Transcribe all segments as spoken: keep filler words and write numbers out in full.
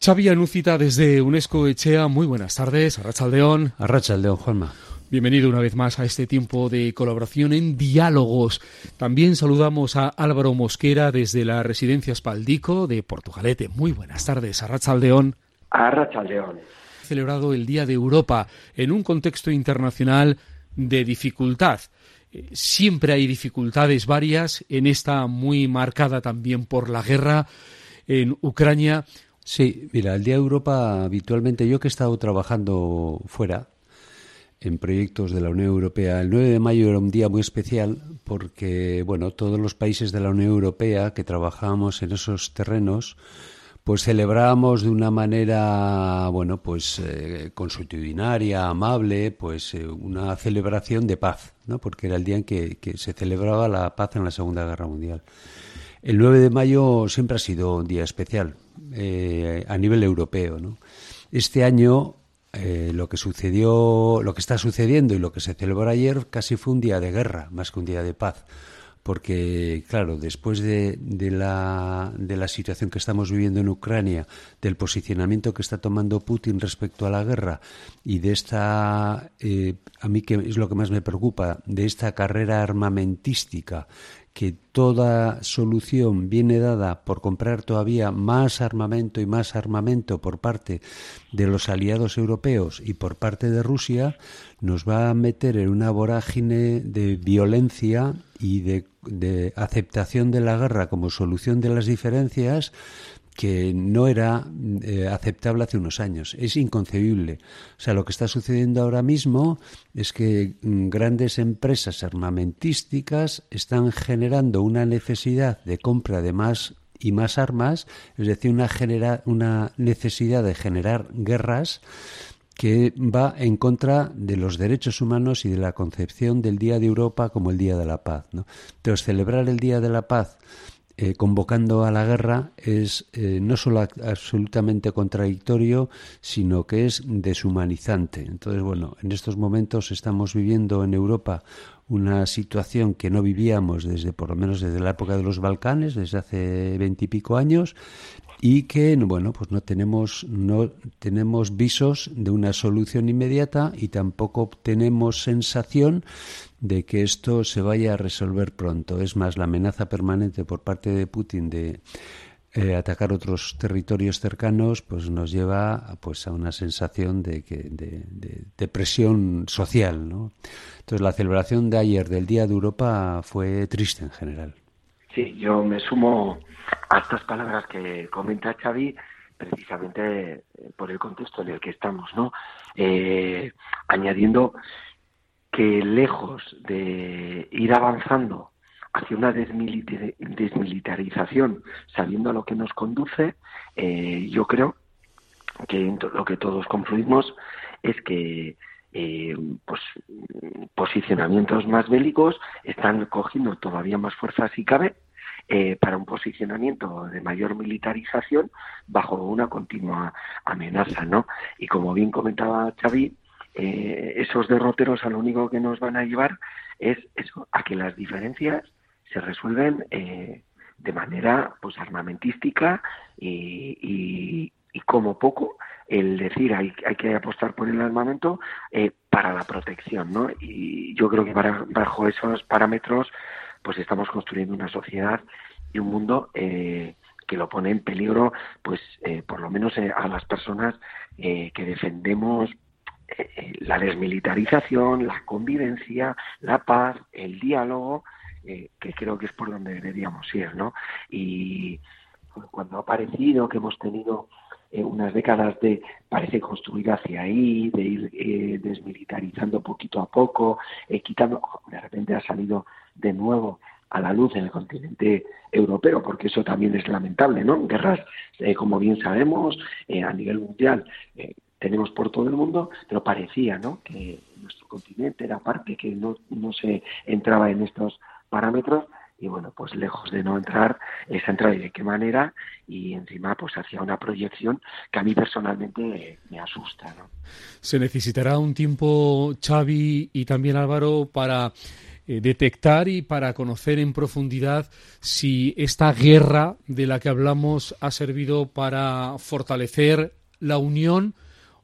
Xavi Anúcita desde UNESCO Etxea, muy buenas tardes, Arratsaldeon. Arratsaldeon, Juanma. Bienvenido una vez más a este tiempo de colaboración en diálogos. También saludamos a Álvaro Mosquera desde la Residencia Espaldico de Portugalete. Muy buenas tardes, Arratsaldeon. Arratsaldeon. Celebrado el Día de Europa en un contexto internacional de dificultad. Siempre hay dificultades varias, en esta muy marcada también por la guerra en Ucrania. Sí, mira, el Día de Europa habitualmente, yo que he estado trabajando fuera en proyectos de la Unión Europea, el nueve de mayo era un día muy especial porque, bueno, todos los países de la Unión Europea que trabajábamos en esos terrenos, pues celebrábamos de una manera, bueno, pues eh, consuetudinaria, amable, pues eh, una celebración de paz, ¿no? Porque era el día en que, que se celebraba la paz en la Segunda Guerra Mundial. El nueve de mayo siempre ha sido un día especial eh, a nivel europeo, ¿no? Este año eh, lo que sucedió, lo que está sucediendo y lo que se celebró ayer casi fue un día de guerra más que un día de paz, porque claro, después de, de la de la situación que estamos viviendo en Ucrania, del posicionamiento que está tomando Putin respecto a la guerra y de esta, eh, a mí que es lo que más me preocupa, de esta carrera armamentística, que toda solución viene dada por comprar todavía más armamento y más armamento por parte de los aliados europeos y por parte de Rusia, nos va a meter en una vorágine de violencia y de, de aceptación de la guerra como solución de las diferencias que no era eh, aceptable hace unos años. Es inconcebible. O sea, lo que está sucediendo ahora mismo es que mm, grandes empresas armamentísticas están generando una necesidad de compra de más y más armas, es decir, una, genera, una necesidad de generar guerras que va en contra de los derechos humanos y de la concepción del Día de Europa como el Día de la Paz, ¿no? Entonces, celebrar el Día de la Paz Eh, convocando a la guerra es eh, no solo a- absolutamente contradictorio, sino que es deshumanizante. Entonces, bueno, en estos momentos estamos viviendo en Europa una situación que no vivíamos desde, por lo menos desde la época de los Balcanes, desde hace veintipico años, y que, bueno, pues no tenemos, no tenemos visos de una solución inmediata y tampoco tenemos sensación de que esto se vaya a resolver pronto. Es más, la amenaza permanente por parte de Putin de eh, atacar otros territorios cercanos, pues nos lleva pues a una sensación de que de, de, de presión social, ¿no? Entonces, la celebración de ayer del Día de Europa fue triste en general. Sí, yo me sumo a estas palabras que comenta Xavi, precisamente por el contexto en el que estamos, ¿no? Eh, añadiendo que lejos de ir avanzando hacia una desmilita- desmilitarización, sabiendo a lo que nos conduce, eh, yo creo que en to- lo que todos confluimos es que eh, pues posicionamientos más bélicos están cogiendo todavía más fuerza si cabe, eh, para un posicionamiento de mayor militarización bajo una continua amenaza, ¿no? Y como bien comentaba Xavi, eh, esos derroteros a lo único que nos van a llevar es eso, a que las diferencias se resuelven eh, de manera pues armamentística y, y, y como poco el decir hay, hay que apostar por el armamento eh, para la protección, ¿no? Y yo creo que para, bajo esos parámetros pues estamos construyendo una sociedad y un mundo eh, que lo pone en peligro, pues eh, por lo menos eh, a las personas eh, que defendemos eh, la desmilitarización, la convivencia, la paz, el diálogo, eh, que creo que es por donde deberíamos ir, ¿no? Y cuando ha aparecido que hemos tenido eh, unas décadas de, parece construir hacia ahí, de ir eh, desmilitarizando poquito a poco, eh, quitando, de repente ha salido de nuevo a la luz en el continente europeo, porque eso también es lamentable, ¿no? Guerras, eh, como bien sabemos, eh, a nivel mundial eh, tenemos por todo el mundo, pero parecía, ¿no?, que nuestro continente era parte que no, no se entraba en estos parámetros. Y bueno, pues lejos de no entrar, es entrar y de qué manera, y encima pues hacia una proyección que a mí personalmente me asusta, ¿no? Se necesitará un tiempo, Xavi y también Álvaro, para eh, detectar y para conocer en profundidad si esta guerra de la que hablamos ha servido para fortalecer la Unión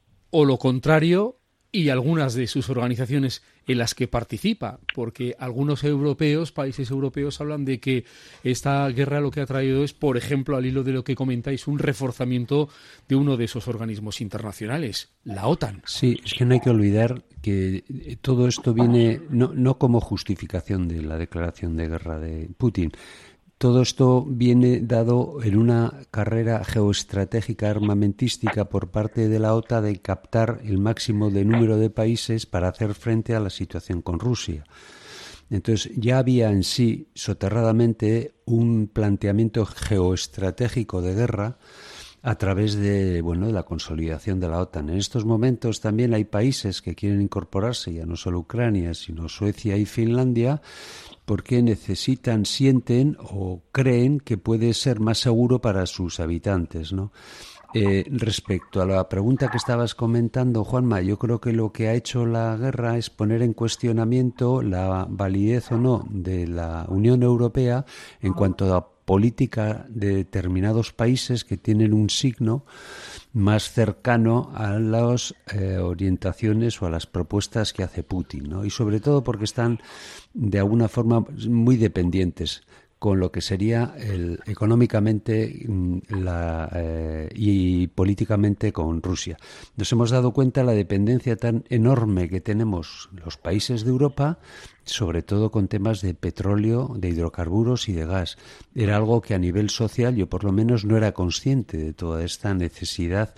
o lo contrario, y algunas de sus organizaciones en las que participa, porque algunos europeos, países europeos, hablan de que esta guerra lo que ha traído es, por ejemplo, al hilo de lo que comentáis, un reforzamiento de uno de esos organismos internacionales, la OTAN. Sí, es que no hay que olvidar que todo esto viene no, no como justificación de la declaración de guerra de Putin. Todo esto viene dado en una carrera geoestratégica armamentística por parte de la OTAN de captar el máximo de número de países para hacer frente a la situación con Rusia. Entonces ya había en sí soterradamente un planteamiento geoestratégico de guerra a través de, bueno, de la consolidación de la OTAN. En estos momentos también hay países que quieren incorporarse, ya no solo Ucrania, sino Suecia y Finlandia, porque necesitan, sienten o creen que puede ser más seguro para sus habitantes, ¿no? Eh, respecto a la pregunta que estabas comentando, Juanma, yo creo que lo que ha hecho la guerra es poner en cuestionamiento la validez o no de la Unión Europea en cuanto a política de determinados países que tienen un signo más cercano a las eh, orientaciones o a las propuestas que hace Putin, ¿no? Y sobre todo porque están de alguna forma muy dependientes con lo que sería el, económicamente la, eh, y políticamente con Rusia. Nos hemos dado cuenta de la dependencia tan enorme que tenemos los países de Europa, sobre todo con temas de petróleo, de hidrocarburos y de gas. Era algo que a nivel social yo por lo menos no era consciente de toda esta necesidad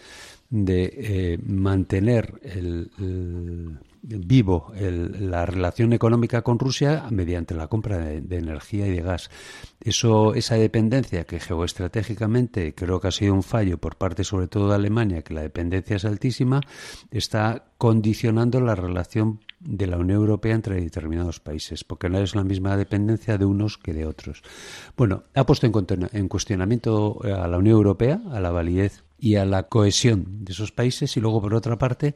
de eh, mantener el, el vivo el, la relación económica con Rusia mediante la compra de, de energía y de gas. Eso, esa dependencia que geoestratégicamente creo que ha sido un fallo por parte sobre todo de Alemania, que la dependencia es altísima, está condicionando la relación de la Unión Europea entre determinados países, porque no es la misma dependencia de unos que de otros. Bueno, ha puesto en, en cuestionamiento a la Unión Europea, a la validez y a la cohesión de esos países, y luego, por otra parte,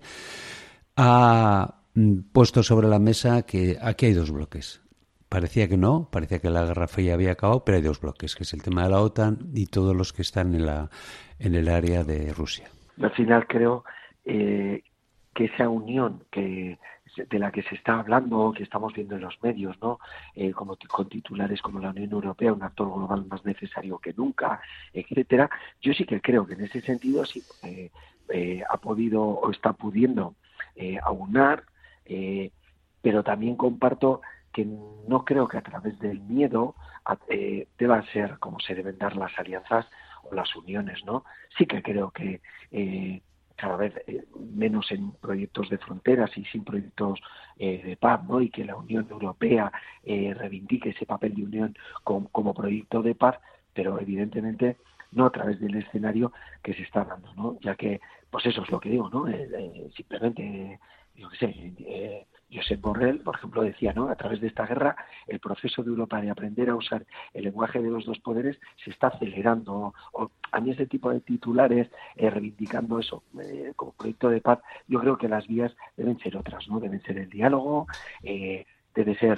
ha puesto sobre la mesa que aquí hay dos bloques. Parecía que no, parecía que la Guerra Fría había acabado, pero hay dos bloques, que es el tema de la OTAN y todos los que están en la en el área de Rusia. Al final creo eh, que esa unión que de la que se está hablando, que estamos viendo en los medios, ¿no? Eh, como con titulares como la Unión Europea, un actor global más necesario que nunca, etcétera. Yo sí que creo que en ese sentido sí eh, eh, ha podido o está pudiendo eh, aunar, eh, pero también comparto que no creo que a través del miedo eh, deban ser como se deben dar las alianzas o las uniones, ¿no? Sí que creo que eh, cada vez eh, menos en proyectos de fronteras y sin proyectos eh, de paz, ¿no? Y que la Unión Europea eh, reivindique ese papel de unión como, como proyecto de paz, pero evidentemente no a través del escenario que se está dando, ¿no? Ya que, pues eso es lo que digo, ¿no? Eh, eh, simplemente, yo qué sé, eh, Josep Borrell, por ejemplo, decía, ¿no? A través de esta guerra, el proceso de Europa de aprender a usar el lenguaje de los dos poderes se está acelerando. O, a mí ese tipo de titulares, eh, reivindicando eso eh, como proyecto de paz, yo creo que las vías deben ser otras, ¿no? Deben ser el diálogo, eh, debe ser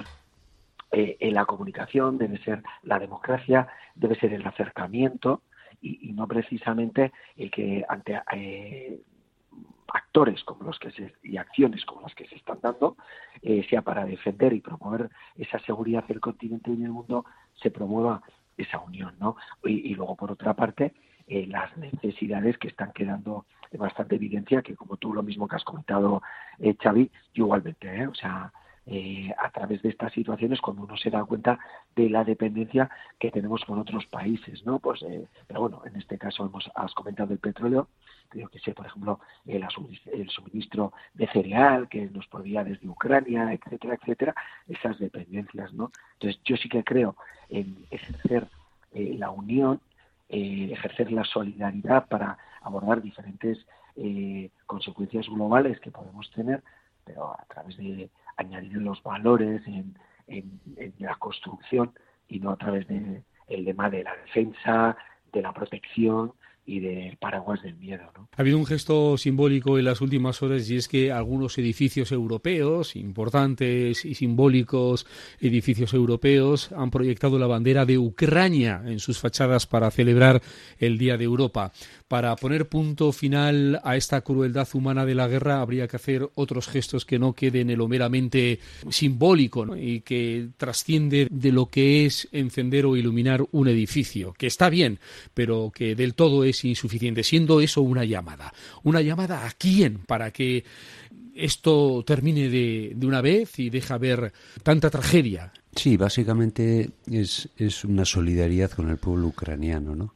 eh, en la comunicación, debe ser la democracia, debe ser el acercamiento y, y no precisamente el que ante eh, actores como los que se, y acciones como las que se están dando, eh, sea para defender y promover esa seguridad del continente y del mundo, se promueva esa unión, ¿no? Y, y luego, por otra parte, eh, las necesidades que están quedando de bastante evidencia, que como tú lo mismo que has comentado, eh, Xavi, yo igualmente, ¿eh? O sea, eh, a través de estas situaciones, cuando uno se da cuenta de la dependencia que tenemos con otros países, ¿no? Pues, eh, pero bueno, en este caso hemos, has comentado el petróleo, creo que sé, por ejemplo, el, el suministro de cereal que nos proveía desde Ucrania, etcétera, etcétera, esas dependencias, ¿no? Entonces, yo sí que creo en ejercer eh, la unión, eh, ejercer la solidaridad para abordar diferentes eh, consecuencias globales que podemos tener, pero a través de añadir los valores en, en, en la construcción y no a través de el lema de la defensa, de la protección y del paraguas del miedo, ¿no? Ha habido un gesto simbólico en las últimas horas y es que algunos edificios europeos, importantes y simbólicos edificios europeos, han proyectado la bandera de Ucrania en sus fachadas para celebrar el Día de Europa. Para poner punto final a esta crueldad humana de la guerra habría que hacer otros gestos que no queden en lo meramente simbólico, ¿no? Y que trasciende de lo que es encender o iluminar un edificio, que está bien, pero que del todo es insuficiente, siendo eso una llamada. ¿Una llamada a quién? Para que esto termine de, de una vez y deje ver tanta tragedia. Sí, básicamente es, es una solidaridad con el pueblo ucraniano, ¿no?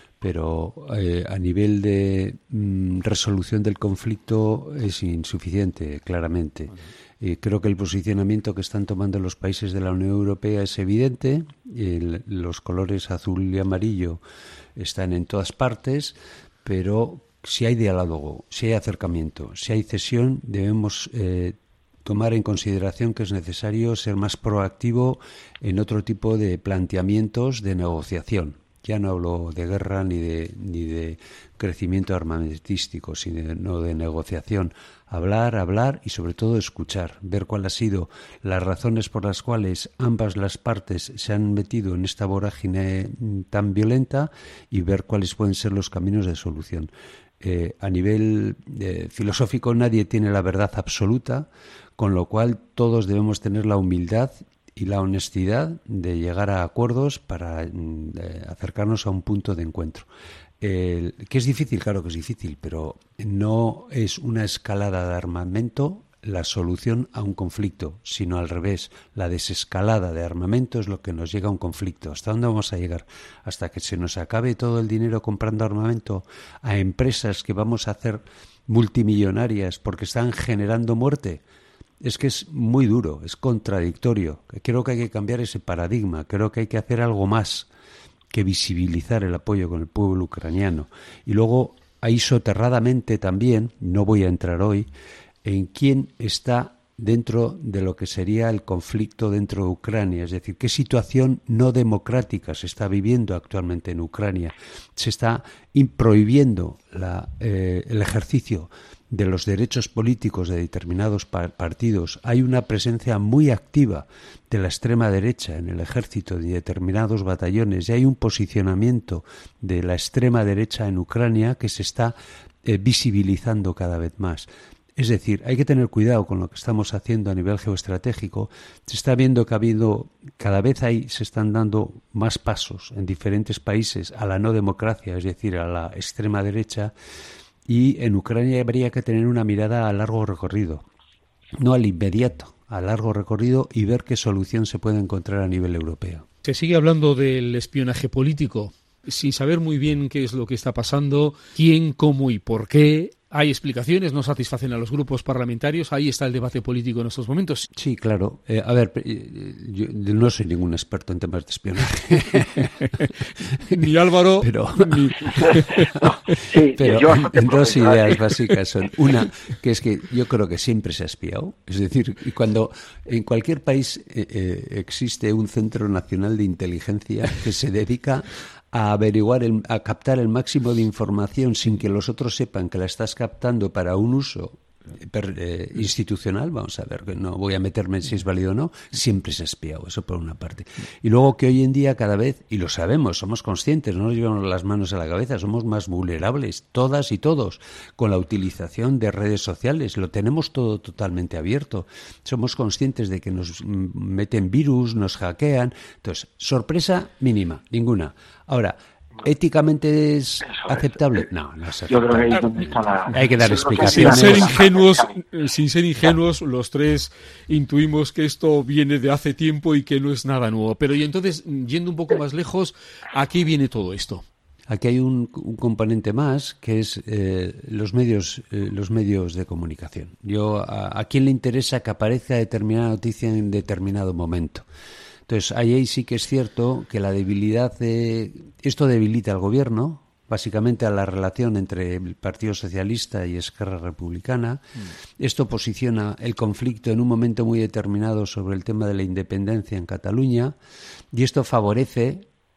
Pero eh, a nivel de mm, resolución del conflicto es insuficiente, claramente. Bueno. Eh, creo que el posicionamiento que están tomando los países de la Unión Europea es evidente. El, los colores azul y amarillo están en todas partes, pero si hay diálogo, si hay acercamiento, si hay cesión, debemos eh, tomar en consideración que es necesario ser más proactivo en otro tipo de planteamientos de negociación. Ya no hablo de guerra ni de ni de crecimiento armamentístico, sino de negociación. Hablar, hablar y sobre todo escuchar, ver cuáles han sido las razones por las cuales ambas las partes se han metido en esta vorágine tan violenta y ver cuáles pueden ser los caminos de solución. Eh, a nivel eh, filosófico nadie tiene la verdad absoluta, con lo cual todos debemos tener la humildad y la honestidad de llegar a acuerdos para eh, acercarnos a un punto de encuentro. Eh, ¿Que es difícil? Claro que es difícil, pero no es una escalada de armamento la solución a un conflicto, sino al revés. La desescalada de armamento es lo que nos llega a un conflicto. ¿Hasta dónde vamos a llegar? Hasta que se nos acabe todo el dinero comprando armamento a empresas que vamos a hacer multimillonarias porque están generando muerte. Es que es muy duro, es contradictorio. Creo que hay que cambiar ese paradigma. Creo que hay que hacer algo más que visibilizar el apoyo con el pueblo ucraniano. Y luego, ahí soterradamente también, no voy a entrar hoy, en quién está dentro de lo que sería el conflicto dentro de Ucrania. Es decir, qué situación no democrática se está viviendo actualmente en Ucrania. Se está prohibiendo la, eh, el ejercicio de los derechos políticos de determinados partidos. Hay una presencia muy activa de la extrema derecha en el ejército de determinados batallones y hay un posicionamiento de la extrema derecha en Ucrania que se está eh, visibilizando cada vez más. Es decir, hay que tener cuidado con lo que estamos haciendo a nivel geoestratégico. Se está viendo que ha habido, cada vez hay, se están dando más pasos en diferentes países a la no democracia, es decir, a la extrema derecha. Y en Ucrania habría que tener una mirada a largo recorrido, no al inmediato, a largo recorrido y ver qué solución se puede encontrar a nivel europeo. Se sigue hablando del espionaje político, sin saber muy bien qué es lo que está pasando, quién, cómo y por qué. Hay explicaciones, no satisfacen a los grupos parlamentarios, ahí está el debate político en estos momentos. Sí, claro. Eh, a ver, yo no soy ningún experto en temas de espionaje. Ni Álvaro, pero, ni... sí, pero yo dos ideas básicas son. Una, que es que yo creo que siempre se ha espiado. Es decir, cuando en cualquier país eh, eh, existe un centro nacional de inteligencia que se dedica a averiguar, el, a captar el máximo de información sin que los otros sepan que la estás captando para un uso per, eh, institucional, vamos a ver, que no voy a meterme en si es válido o no, siempre se ha espiado, eso por una parte. Y luego que hoy en día cada vez, y lo sabemos, somos conscientes, no nos llevamos las manos a la cabeza, somos más vulnerables, todas y todos, con la utilización de redes sociales, lo tenemos todo totalmente abierto, somos conscientes de que nos meten virus, nos hackean, entonces, sorpresa mínima, ninguna. Ahora, ¿éticamente es aceptable? No, no es aceptable. Yo creo que ahí es donde está la... Hay que dar explicaciones. Sin ser ingenuos, sin ser ingenuos, los tres intuimos que esto viene de hace tiempo y que no es nada nuevo. Pero y entonces, yendo un poco más lejos, ¿a qué viene todo esto? Aquí hay un, un componente más que es eh, los medios eh, los medios de comunicación. Yo a, a quién le interesa que aparezca determinada noticia en determinado momento. Entonces, ahí sí que es cierto que la debilidad de... Esto debilita al gobierno, básicamente a la relación entre el Partido Socialista y Esquerra Republicana. Mm. Esto posiciona el conflicto en un momento muy determinado sobre el tema de la independencia en Cataluña y esto favorece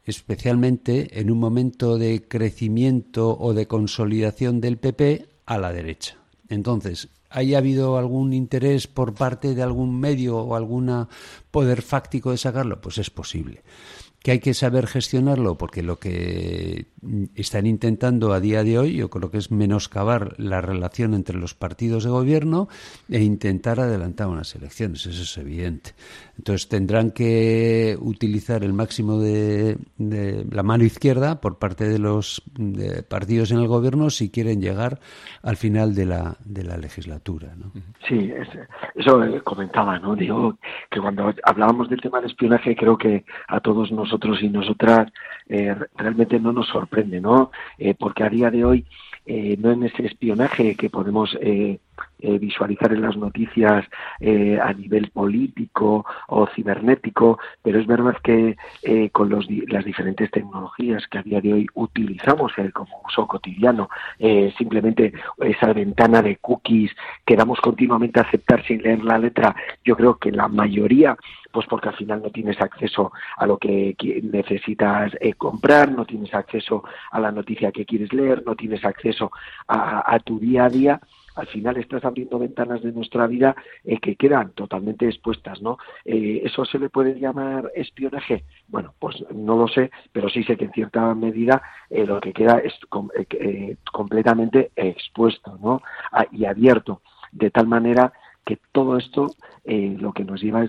especialmente en un momento de crecimiento o de consolidación del P P, a la derecha. Entonces, ¿haya habido algún interés por parte de algún medio o algún poder fáctico de sacarlo? Pues es posible. ¿Que hay que saber gestionarlo? Porque lo que están intentando a día de hoy, yo creo que es menoscabar la relación entre los partidos de gobierno e intentar adelantar unas elecciones, eso es evidente. Entonces tendrán que utilizar el máximo de, de la mano izquierda por parte de los de partidos en el gobierno si quieren llegar al final de la de la legislatura, ¿no? Sí, es, eso comentaba, ¿no? Digo que cuando hablábamos del tema del espionaje, creo que a todos nosotros y nosotras eh, realmente no nos sorprende, ¿no? Eh, porque a día de hoy eh, no en ese espionaje que podemos eh, eh, visualizar en las noticias eh, a nivel político o cibernético, pero es verdad que eh, con los, las diferentes tecnologías que a día de hoy utilizamos eh, como uso cotidiano, eh, simplemente esa ventana de cookies que damos continuamente a aceptar sin leer la letra, yo creo que la mayoría, pues porque al final no tienes acceso a lo que necesitas eh, comprar, no tienes acceso a la noticia que quieres leer, no tienes acceso a, a tu día a día. Al final estás abriendo ventanas de nuestra vida eh, que quedan totalmente expuestas, ¿no? Eh, ¿Eso se le puede llamar espionaje? Bueno, pues no lo sé, pero sí sé que en cierta medida eh, lo que queda es com- eh, completamente expuesto, ¿no? Ah, y abierto, de tal manera que todo esto eh, lo que nos lleva es,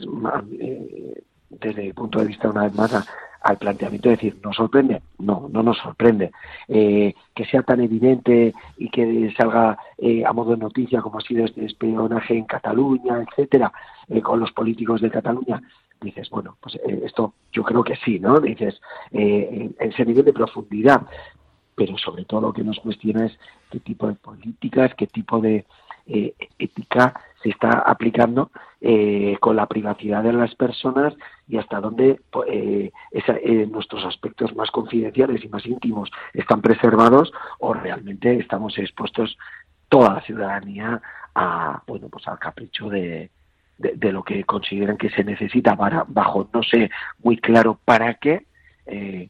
eh, desde el punto de vista una vez más, a, al planteamiento de decir, ¿nos sorprende? No, no nos sorprende. Eh, que sea tan evidente y que salga eh, a modo de noticia como ha sido este espionaje en Cataluña, etcétera, eh, con los políticos de Cataluña, dices, bueno, pues eh, esto yo creo que sí, ¿no? Dices, eh, en, en ese nivel de profundidad, pero sobre todo lo que nos cuestiona es qué tipo de políticas, qué tipo de eh, ética se está aplicando eh, con la privacidad de las personas y hasta dónde eh, esa, eh, nuestros aspectos más confidenciales y más íntimos están preservados o realmente estamos expuestos toda la ciudadanía a, bueno, pues al capricho de, de, de lo que consideran que se necesita para, bajo no sé muy claro para qué, eh,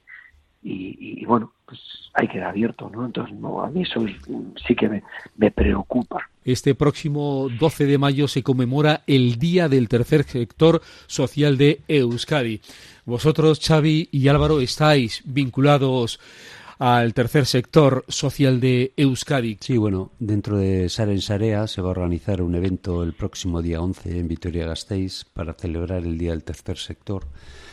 y, y bueno, pues hay que quedar abierto, ¿no? Entonces, no, a mí eso es, sí que me, me preocupa. Este próximo doce de mayo se conmemora el Día del Tercer Sector Social de Euskadi. Vosotros, Xavi y Álvaro, estáis vinculados al tercer sector social de Euskadi. Sí, bueno, dentro de Saren Sarea se va a organizar un evento el próximo día once en Vitoria-Gasteiz para celebrar el Día del Tercer Sector.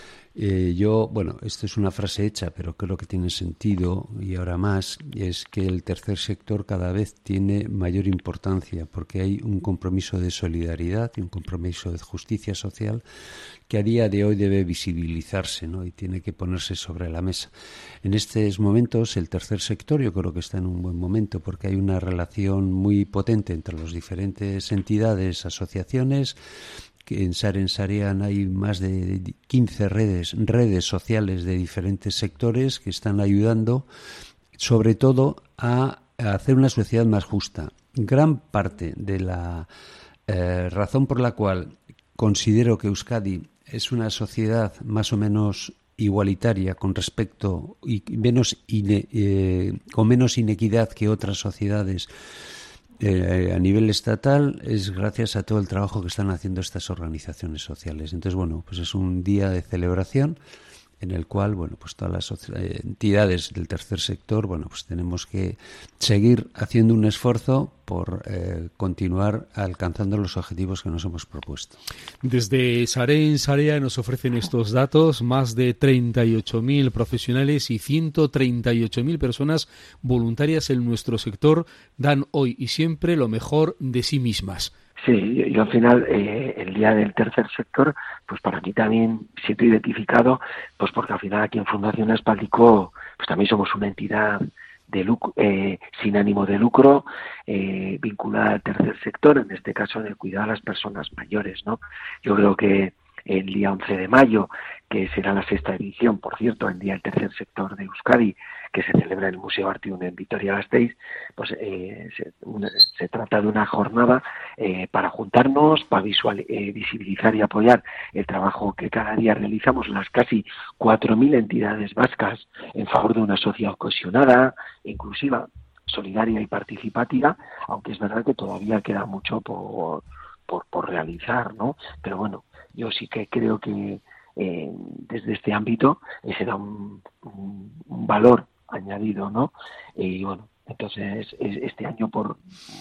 Eh, yo, bueno, esto es una frase hecha, pero creo que tiene sentido y ahora más, es que el tercer sector cada vez tiene mayor importancia porque hay un compromiso de solidaridad y un compromiso de justicia social que a día de hoy debe visibilizarse, ¿no? Y tiene que ponerse sobre la mesa. En estos momentos el tercer sector yo creo que está en un buen momento porque hay una relación muy potente entre las diferentes entidades, asociaciones. Que en Saren Sarean hay más de quince redes, redes sociales de diferentes sectores que están ayudando sobre todo a, a hacer una sociedad más justa. Gran parte de la eh, razón por la cual considero que Euskadi es una sociedad más o menos igualitaria con respecto y menos ine, eh, con menos inequidad que otras sociedades Eh, a nivel estatal es gracias a todo el trabajo que están haciendo estas organizaciones sociales. Entonces, bueno, pues es un día de celebración en el cual, bueno, pues todas las eh, entidades del tercer sector, bueno, pues tenemos que seguir haciendo un esfuerzo por eh, continuar alcanzando los objetivos que nos hemos propuesto. Desde Saren Sarea nos ofrecen estos datos, más de treinta y ocho mil profesionales y ciento treinta y ocho mil personas voluntarias en nuestro sector dan hoy y siempre lo mejor de sí mismas. Sí, yo, yo al final, eh, el día del tercer sector, pues para mí también siento identificado, pues porque al final aquí en Fundación Aspaldico, pues también somos una entidad de lucro, eh, sin ánimo de lucro, eh, vinculada al tercer sector, en este caso en el cuidado a las personas mayores, ¿no? Yo creo que el día once de mayo, que será la sexta edición, por cierto, el día del tercer sector de Euskadi, que se celebra en el Museo Artium en Vitoria-Gasteiz, pues eh, se, una, se trata de una jornada eh, para juntarnos, para visual, eh, visibilizar y apoyar el trabajo que cada día realizamos las casi cuatro mil entidades vascas en favor de una sociedad cohesionada, inclusiva, solidaria y participativa, aunque es verdad que todavía queda mucho por, por, por realizar, ¿no? Pero bueno, yo sí que creo que eh, desde este ámbito eh, se da un, un, un valor añadido, ¿no? Y bueno, entonces este año, por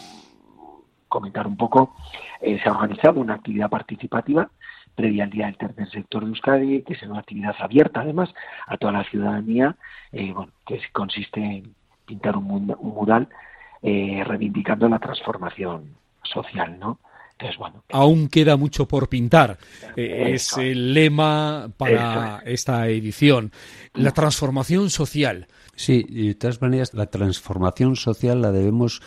comentar un poco, eh, se ha organizado una actividad participativa previa al Día del Tercer Sector de Euskadi, que es una actividad abierta además a toda la ciudadanía, eh, bueno, que consiste en pintar un, un mural eh, reivindicando la transformación social, ¿no? Entonces, bueno, aún queda mucho por pintar. Eh, es el lema para es. esta edición. La transformación social. Sí, y de todas maneras, la transformación social la debemos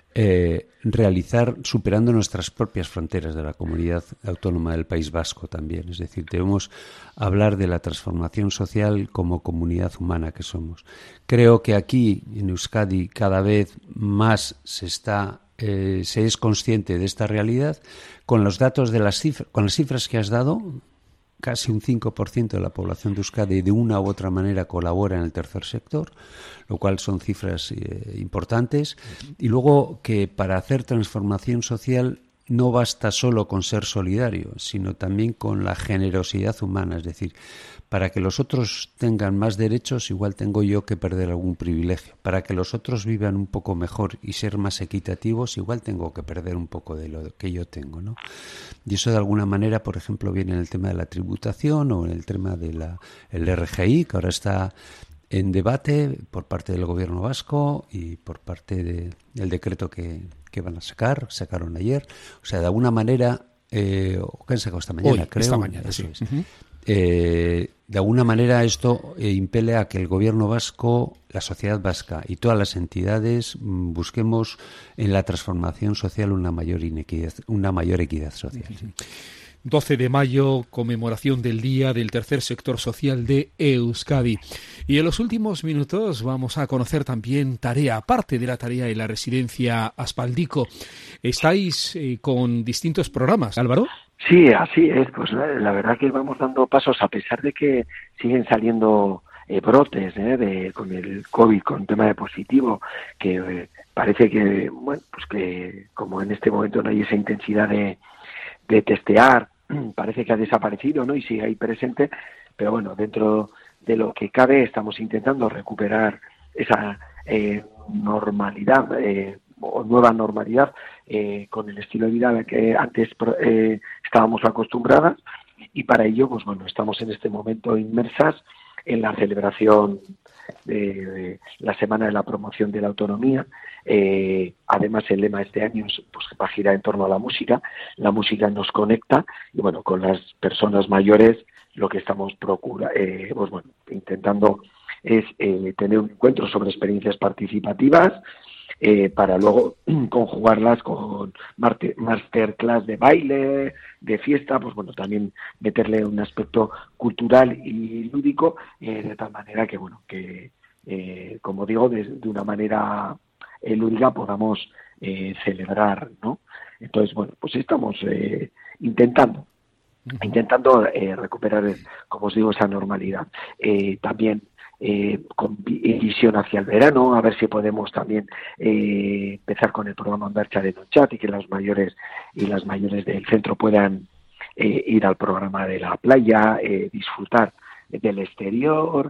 eh, realizar superando nuestras propias fronteras de la comunidad autónoma del País Vasco también. Es decir, debemos hablar de la transformación social como comunidad humana que somos. Creo que aquí, en Euskadi, cada vez más se está Eh, se es consciente de esta realidad con los datos de las cifras, con las cifras que has dado. Casi un cinco por ciento de la población de Euskadi de una u otra manera colabora en el tercer sector, lo cual son cifras eh, importantes. Y luego que para hacer transformación social no basta solo con ser solidario, sino también con la generosidad humana. Es decir, para que los otros tengan más derechos, igual tengo yo que perder algún privilegio. Para que los otros vivan un poco mejor y ser más equitativos, igual tengo que perder un poco de lo que yo tengo, ¿no? Y eso de alguna manera, por ejemplo, viene en el tema de la tributación o en el tema del R G I, que ahora está en debate por parte del Gobierno vasco y por parte de, del decreto que, que van a sacar, sacaron ayer. O sea, de alguna manera, eh, o que han sacado esta mañana, Hoy, creo. Esta mañana, eso sí. es. Uh-huh. Eh, de alguna manera esto eh, impele a que el Gobierno vasco, la sociedad vasca y todas las entidades mm, busquemos en la transformación social una mayor inequidad, una mayor equidad social. Uh-huh. doce de mayo, conmemoración del Día del Tercer Sector Social de Euskadi. Y en los últimos minutos vamos a conocer también tarea, aparte de la tarea en la residencia Aspaldico. Estáis eh, con distintos programas, Álvaro. Sí, así es. Pues la verdad que vamos dando pasos, a pesar de que siguen saliendo eh, brotes eh, de, con el COVID, con tema de positivo, que eh, parece que, bueno, pues que como en este momento no hay esa intensidad de, de testear, parece que ha desaparecido, ¿no? Y sigue ahí presente, pero bueno, dentro de lo que cabe estamos intentando recuperar esa eh, normalidad eh, o nueva normalidad eh, con el estilo de vida al que antes eh, estábamos acostumbradas, y para ello, pues bueno, estamos en este momento inmersas en la celebración de, de la Semana de la Promoción de la Autonomía. Eh, además, el lema este año es, pues, va a girar en torno a la música. La música nos conecta y, bueno, con las personas mayores lo que estamos procura, eh, pues, bueno, intentando es eh, tener un encuentro sobre experiencias participativas, eh, para luego conjugarlas con masterclass de baile, de fiesta, pues bueno, también meterle un aspecto cultural y lúdico, eh, de tal manera que, bueno, que, eh, como digo, de, de una manera eh, lúdica podamos eh, celebrar, ¿no? Entonces, bueno, pues estamos eh, intentando, intentando eh, recuperar, como os digo, esa normalidad. Eh, también Eh, con visión hacia el verano, a ver si podemos también eh, empezar con el programa Marcha de Nonchat y que los mayores y las mayores del centro puedan eh, ir al programa de la playa, eh, disfrutar del exterior,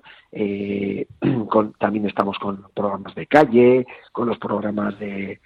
eh, con, también estamos con programas de calle, con los programas de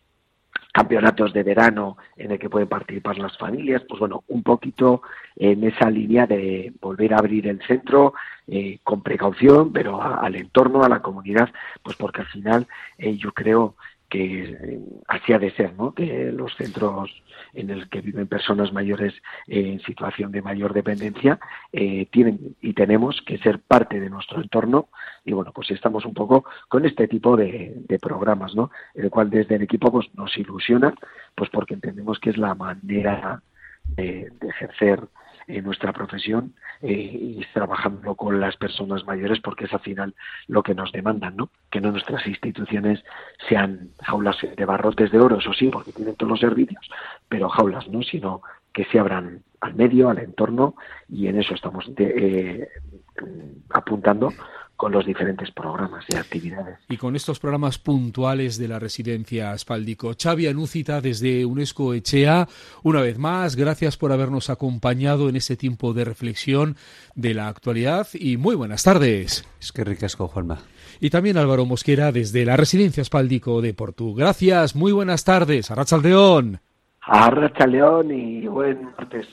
campeonatos de verano en el que pueden participar las familias, pues bueno, un poquito en esa línea de volver a abrir el centro eh, con precaución, pero a, al entorno, a la comunidad, pues porque al final eh, yo creo que eh, así ha de ser, ¿no? Que los centros en el que viven personas mayores eh, en situación de mayor dependencia eh, tienen y tenemos que ser parte de nuestro entorno, y bueno, pues estamos un poco con este tipo de, de programas, ¿no? El cual desde el equipo pues nos ilusiona, pues porque entendemos que es la manera de, de ejercer en nuestra profesión eh, y trabajando con las personas mayores, porque es al final lo que nos demandan, ¿no? Que no nuestras instituciones sean jaulas de barrotes de oro, eso sí, porque tienen todos los servicios, pero jaulas, ¿no? Sino que se abran al medio, al entorno, y en eso estamos de, eh, apuntando con los diferentes programas y actividades. Y con estos programas puntuales de la Residencia Aspaldico. Xavi Anúcita, desde UNESCO Etxea, una vez más, gracias por habernos acompañado en este tiempo de reflexión de la actualidad y muy buenas tardes. Es que ricasco, Juanma. Y también Álvaro Mosquera, desde la Residencia Aspaldico de Portu. Gracias, muy buenas tardes. Arratsaldeon. Arratsaldeon y buen martes.